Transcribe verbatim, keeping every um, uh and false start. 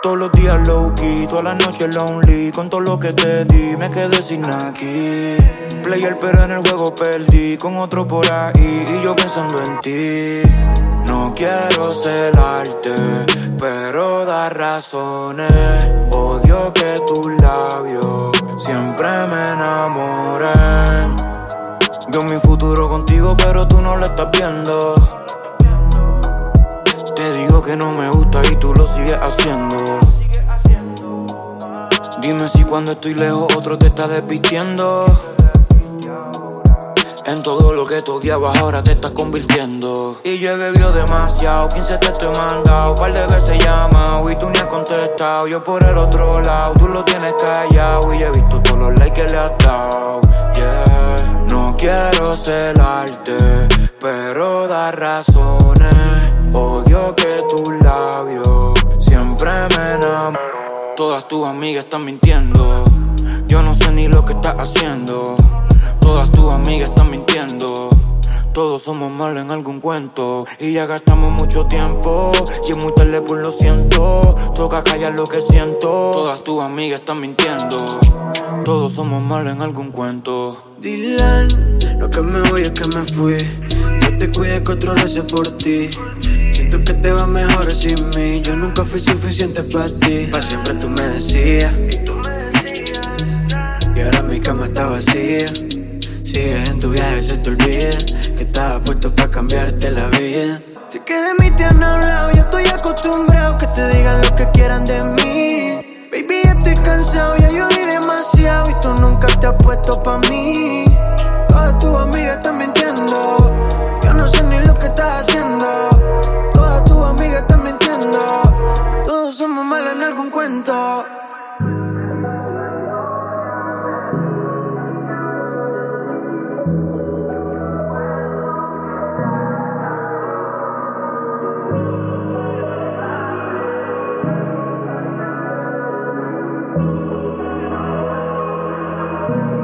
Todos los días low key, todas las noches lonely. Con todo lo que te di, me quedé sin aquí. Player pero en el juego perdí, con otro por ahí y yo pensando en ti. No quiero celarte, pero da razones. Odio que tus labios siempre me enamoren. Veo mi futuro contigo, pero tú no lo estás viendo. Te digo que no me gusta y tú lo sigues haciendo. Dime si cuando estoy lejos otro te está desvistiendo. En todo lo que tú odiabas ahora te estás convirtiendo. Y yo he bebido demasiado, quince te estoy mandado, par de veces llamado y tú ni has contestado. Yo por el otro lado, tú lo tienes callado y yo he visto todos los likes que le has dado. Yeah. No quiero celarte, pero da razones. Odio que tus labios siempre me enamoran. Todas tus amigas están mintiendo. Yo no sé ni lo que estás haciendo. Todas tus amigas están mintiendo. Todos somos malos en algún cuento y ya gastamos mucho tiempo. Si es muy tarde pues lo siento. Toca callar lo que siento. Todas tus amigas están mintiendo. Todos somos malos en algún cuento. Dylan, lo que me voy es que me fui. Yo te cuidé que otro lo hice por ti. Siento que te va mejor sin mí. Yo nunca fui suficiente para ti. Para siempre tú me decías. Y ahora mi cama está vacía. Sigues en tu viaje, se te olvida que estaba puesto para cambiarte la vida. Sé que de mí te han hablado, ya estoy acostumbrado que te digan lo que quieran de mí. Baby, ya estoy cansado, ya yo di demasiado y tú nunca te has puesto pa' mí. Todas tus amigas están mintiendo. Yo no sé ni lo que estás haciendo. Todas tus amigas están mintiendo. Todos somos malos en algún cuento. Thank you.